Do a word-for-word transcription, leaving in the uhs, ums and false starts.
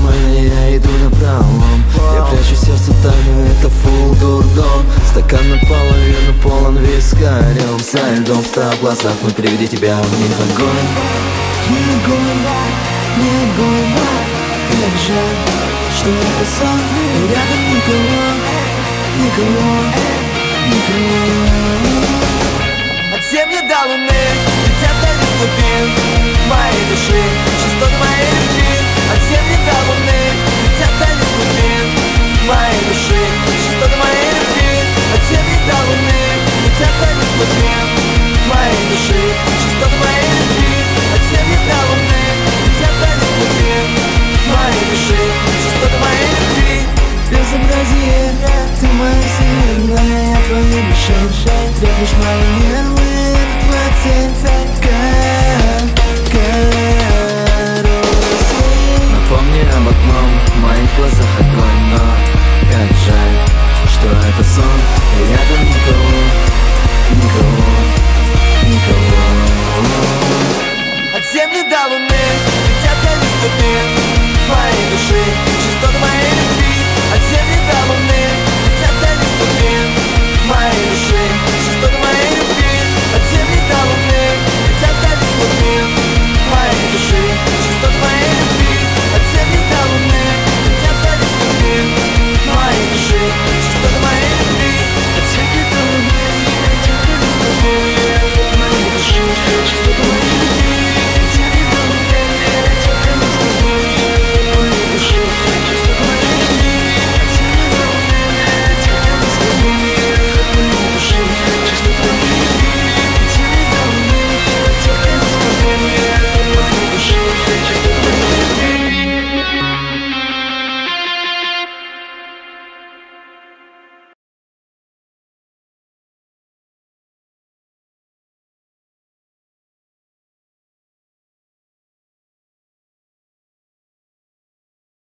нормально, я иду на пролом. Я прячу сердце тайну, это фул дурдом. Стакан наполовину полон вискарем. Со льдом встал в глазах, мы приведи тебя в них. Огонь, не огонь, не огонь. Как жаль, что это сон, и рядом никого, никого, никого. От земли до луны летят дали глубин моей души, частоты моей любви. От земли до луны